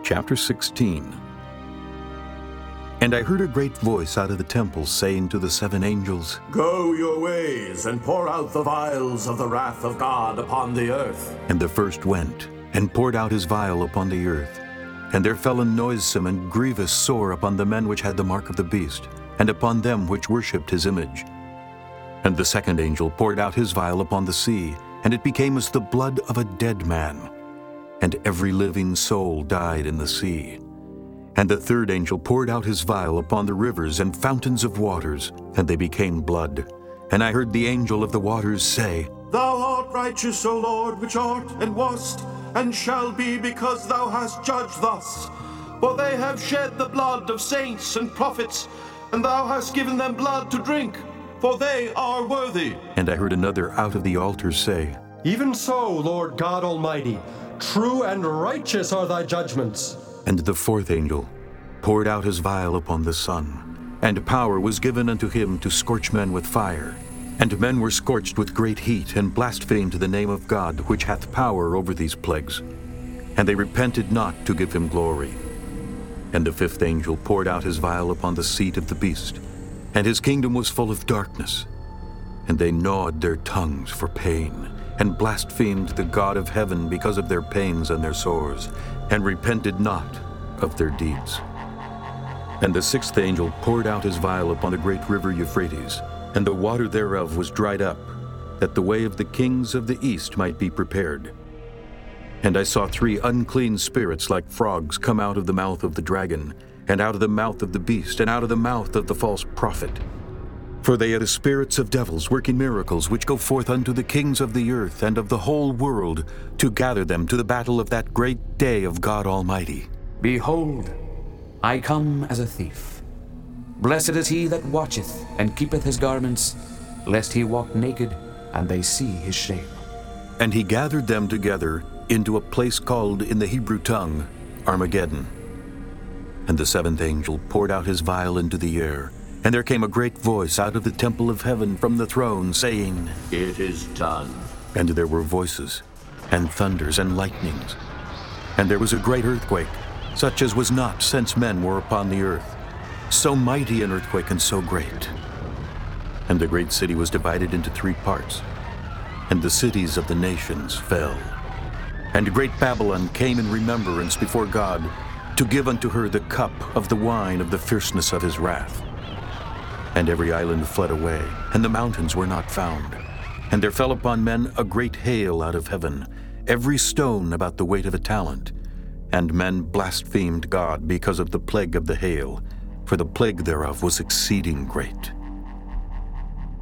Chapter 16. And I heard a great voice out of the temple saying to the seven angels, Go your ways, and pour out the vials of the wrath of God upon the earth. And the first went, and poured out his vial upon the earth. And there fell a noisome and grievous sore upon the men which had the mark of the beast, and upon them which worshipped his image. And the second angel poured out his vial upon the sea, and it became as the blood of a dead man. And every living soul died in the sea. And the third angel poured out his vial upon the rivers and fountains of waters, and they became blood. And I heard the angel of the waters say, Thou art righteous, O Lord, which art, and wast, and shall be, because thou hast judged thus. For they have shed the blood of saints and prophets, and thou hast given them blood to drink, for they are worthy. And I heard another out of the altar say, Even so, Lord God Almighty, true and righteous are thy judgments. And the fourth angel poured out his vial upon the sun, and power was given unto him to scorch men with fire. And men were scorched with great heat, and blasphemed the name of God, which hath power over these plagues. And they repented not to give him glory. And the fifth angel poured out his vial upon the seat of the beast, and his kingdom was full of darkness. And they gnawed their tongues for pain, and blasphemed the God of heaven because of their pains and their sores, and repented not of their deeds. And the sixth angel poured out his vial upon the great river Euphrates, and the water thereof was dried up, that the way of the kings of the east might be prepared. And I saw three unclean spirits like frogs come out of the mouth of the dragon, and out of the mouth of the beast, and out of the mouth of the false prophet. For they are the spirits of devils working miracles, which go forth unto the kings of the earth and of the whole world, to gather them to the battle of that great day of God Almighty. Behold, I come as a thief. Blessed is he that watcheth and keepeth his garments, lest he walk naked, and they see his shame. And he gathered them together into a place called in the Hebrew tongue Armageddon. And the seventh angel poured out his vial into the air, and there came a great voice out of the temple of heaven from the throne, saying, It is done. And there were voices, and thunders, and lightnings. And there was a great earthquake, such as was not since men were upon the earth, so mighty an earthquake and so great. And the great city was divided into three parts, and the cities of the nations fell. And great Babylon came in remembrance before God, to give unto her the cup of the wine of the fierceness of his wrath. And every island fled away, and the mountains were not found. And there fell upon men a great hail out of heaven, every stone about the weight of a talent. And men blasphemed God because of the plague of the hail, for the plague thereof was exceeding great.